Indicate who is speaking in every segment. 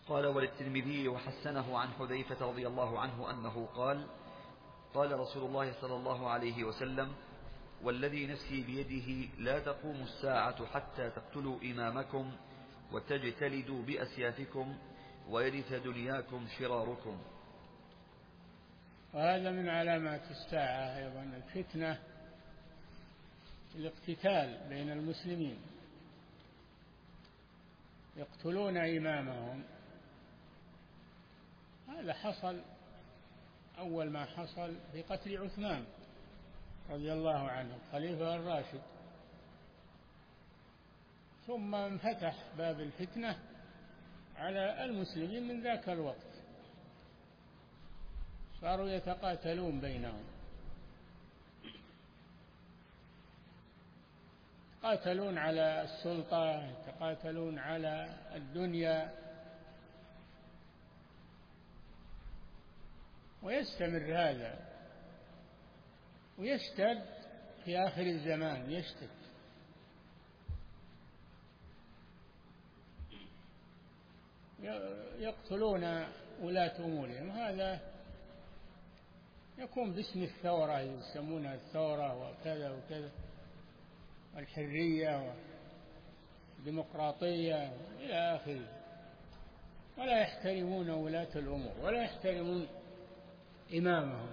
Speaker 1: قال وللترمذي وحسنه عن حذيفة رضي الله عنه أنه قال قال رسول الله صلى الله عليه وسلم والذي نفسي بيده لا تقوم الساعة حتى تقتلوا إمامكم وتجتلدوا بأسيافكم ويرث دنياكم شراركم.
Speaker 2: وهذا من علامات الساعة أيضا الفتنة، الاقتتال بين المسلمين، يقتلون إمامهم. هذا حصل أول ما حصل في قتل عثمان رضي الله عنه الخليفة الراشد، ثم انفتح باب الفتنة على المسلمين من ذاك الوقت، صاروا يتقاتلون بينهم، يتقاتلون على السلطة، يتقاتلون على الدنيا، ويستمر هذا ويشتد في آخر الزمان، يشتد. يقتلون ولاة أمورهم. هذا يكون باسم الثورة، يسمونها الثورة وكذا وكذا، الحرية والديمقراطية إلى آخره، ولا يحترمون ولاة الأمور ولا يحترمون إمامهم،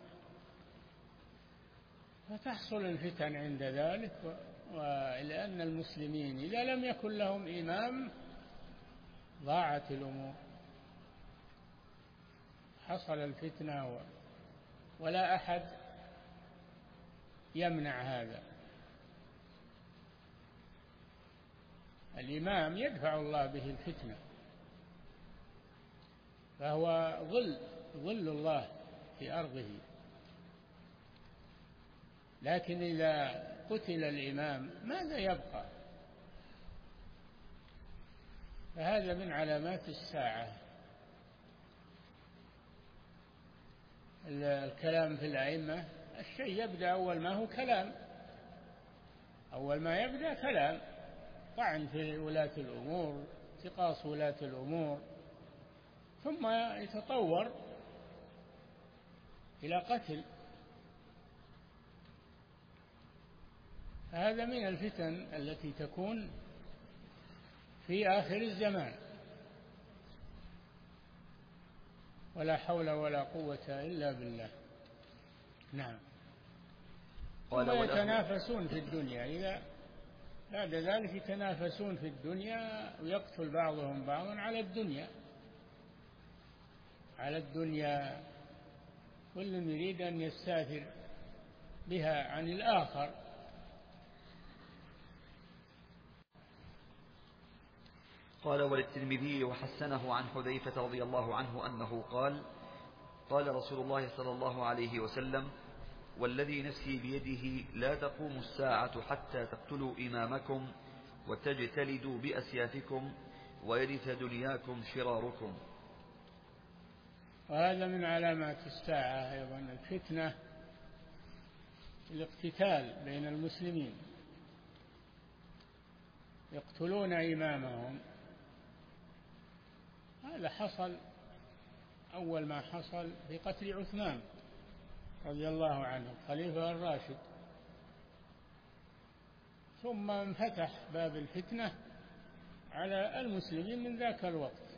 Speaker 2: فتحصل الفتن عند ذلك. ولأن المسلمين إذا لم يكن لهم إمام ضاعت الأمور، حصل الفتنة ولا أحد يمنع هذا. الإمام يدفع الله به الفتنة، فهو ظل الله في أرضه. لكن إذا قتل الإمام ماذا يبقى؟ فهذا من علامات الساعة. الكلام في الأئمة، الشيء يبدأ أول ما هو كلام، أول ما يبدأ كلام، طعن في ولاة الأمور، انتقاص ولاة الأمور، ثم يتطور إلى قتل. هذا من الفتن التي تكون في آخر الزمان، ولا حول ولا قوة إلا بالله. نعم. ثم يتنافسون في الدنيا، إذا بعد ذلك يتنافسون في الدنيا ويقتل بعضهم بعضا على الدنيا، كل يريد أن يستاثر بها عن الآخر.
Speaker 1: قال وللترمذي وحسنه عن حذيفة رضي الله عنه أنه قال قال رسول الله صلى الله عليه وسلم والذي نفسي بيده لا تقوم الساعة حتى تقتلوا إمامكم وتجتلدوا بأسيافكم ويرث دنياكم شراركم.
Speaker 2: وهذا من علامات الساعة أيضا الفتنة، الاقتتال بين المسلمين، يقتلون إمامهم. هذا حصل أول ما حصل في قتل عثمان رضي الله عنه الخليفة الراشد، ثم انفتح باب الفتنة على المسلمين من ذاك الوقت،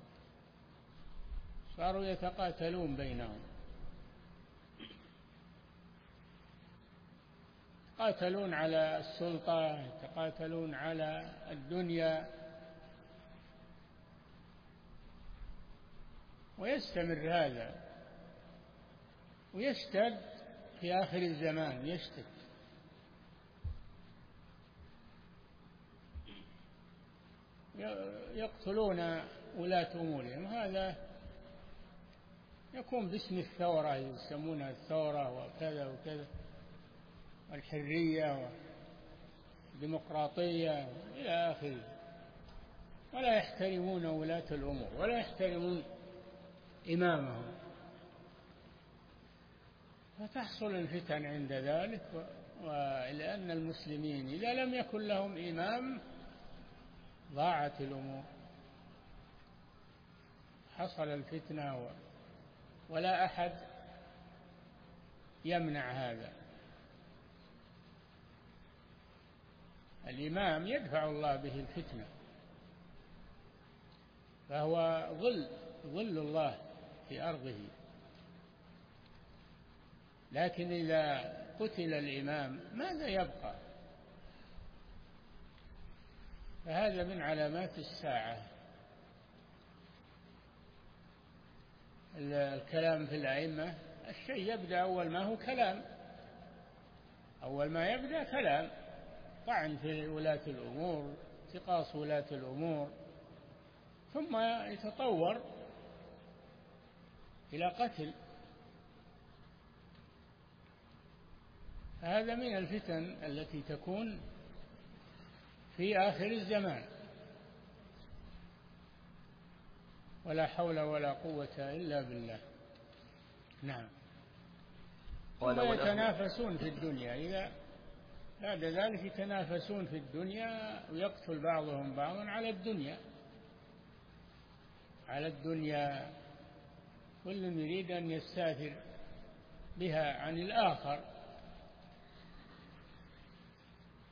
Speaker 2: صاروا يتقاتلون بينهم، يتقاتلون على السلطة، يتقاتلون على الدنيا، ويستمر هذا ويشتد في آخر الزمان، يشتد. يقتلون ولاة أمورهم. هذا يكون باسم الثورة، يسمونها الثورة وكذا وكذا، الحرية والديمقراطية إلى آخره، ولا يحترمون ولاة الأمور ولا يحترمون إمامهم، فتحصل الفتن عند ذلك. ولأن المسلمين إذا لم يكن لهم إمام ضاعت الأمور، حصل الفتنة ولا أحد يمنع هذا. الإمام يدفع الله به الفتنة، فهو ظل الله في أرضه. لكن إذا قتل الإمام ماذا يبقى؟ فهذا من علامات الساعة. الكلام في الأئمة الشيء يبدأ أول ما هو كلام، أول ما يبدأ كلام، طعن في ولاة الأمور، انتقاص ولاة الأمور، ثم يتطور إلى قتل. هذا من الفتن التي تكون في آخر الزمان. ولا حول ولا قوة إلا بالله. نعم. ثم يتنافسون في الدنيا، إذا بعد ذلك يتنافسون في الدنيا ويقتل بعضهم بعضا على الدنيا، كل يريد أن يستاثر بها عن الآخر.